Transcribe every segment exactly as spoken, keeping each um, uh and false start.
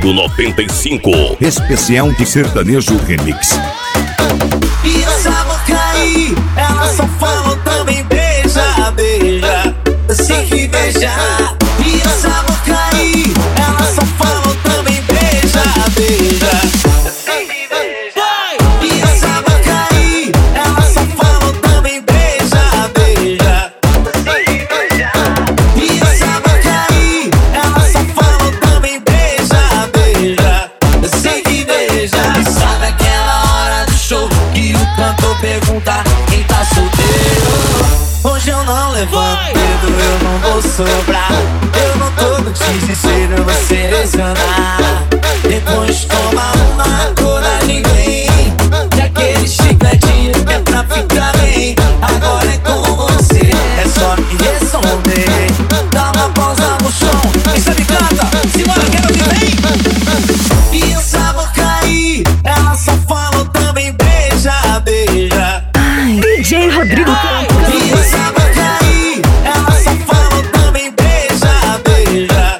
Rodrigo noventa e cinco. Especial de sertanejo remix. E essa boca aí, ela só fala também beija, beija, assim que beijar. E essa boca aí, ela só fala também beija, beija, assim que beijar. E essa boca aí, ela só fala também beija, beija, assim que beijar. E essa boca aí, ela só fala também beija, beija, assim que beijar. E sabe aquela hora do show que o cantor pergunta quem tá solteiro? Hoje eu não levanto dedo, eu não vou sobrar. Eu não tô no desespero, você lesionar. Depois toma uma coragem, vem de aquele chicletinho que é pra ficar bem. Agora é com você, é só me responder. Dá uma pausa no chão, quem sabe canta, simbora quero que vem. E essa boca aí, ela só fala também beija, beija. D J Rodrigo Campos. E essa boca aí, ela só fala também beija, beija.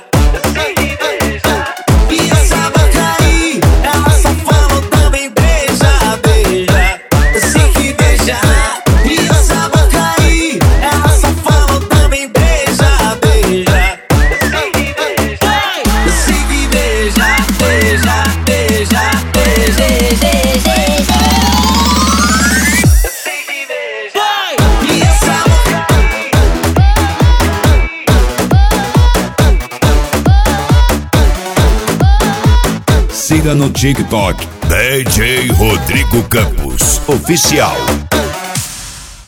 E essa boca aí, ela só fala também beija, beija, assim que beijar. E essa boca aí, ela só fala também beija, beija, assim que beijar. Assim que beijar, beija, beija, beija, beija, beija. E essa boca Siga no TikTok D J Rodrigo Campos Oficial.